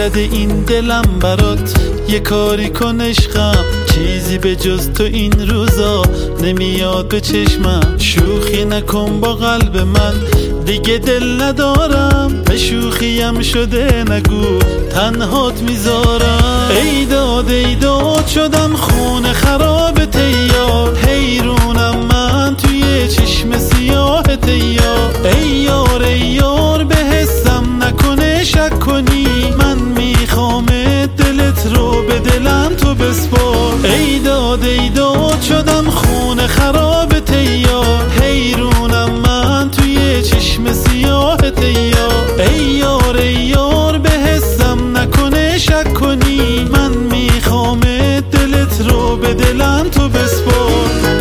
زده این دلم برات، یه کاری کن عشقم، چیزی به جز تو این روزا نمیاد به چشمم. شوخی نکن با قلب من، دیگه دل ندارم، به شوخیم شده نگو تنهات میذارم. ای داد شدم خونه خراب تیار، حیرونم من توی چشم سیاه تیار. ای یار به حسم نکنه شک کنی، من میخوام دلت رو به دلم تو بسپار. ای داد شدم خونه خراب تیار، حیرونم من توی چشم سیاه تیار. ای یار به حسم نکنه شک کنی، من میخوام دلت رو به دلم تو بسپار.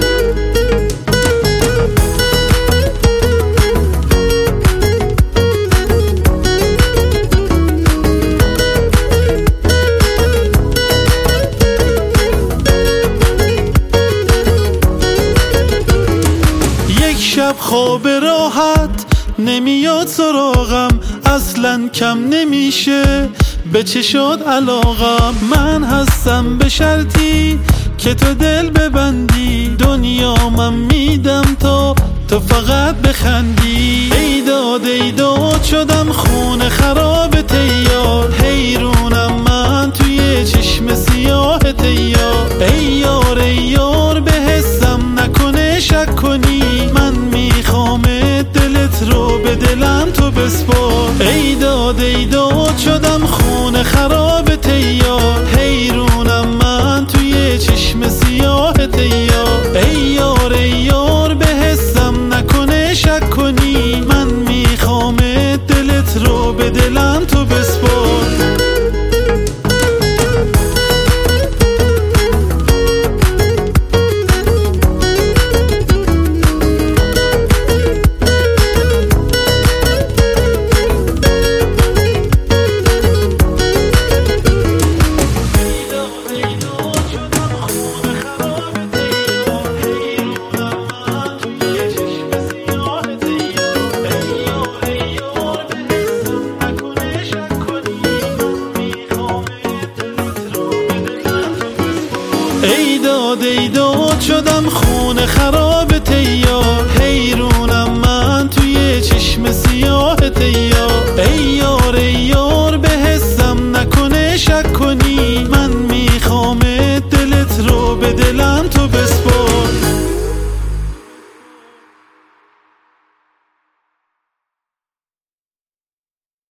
شب خواب راحت نمیاد سراغم، اصلا کم نمیشه به چشات علاقم. من هستم به شرطی که تو دل ببندی، دنیا من میدم تا تو فقط بخندی. ای داد شدم خونه خراب تیار، حیرونم من توی چشم سیاه تیار. ای یار به حسم نکنه شک کنی، من میخوام دلت رو به دلم تو بسپار. ای داد شدم خونه خراب تیار، حیرونم من توی چشم سیاه تیار. ای یار به حسم نکنه شک کنی، من میخوام دلت رو به دلم تو بسپار. ای داد شدم خونه خراب تیار،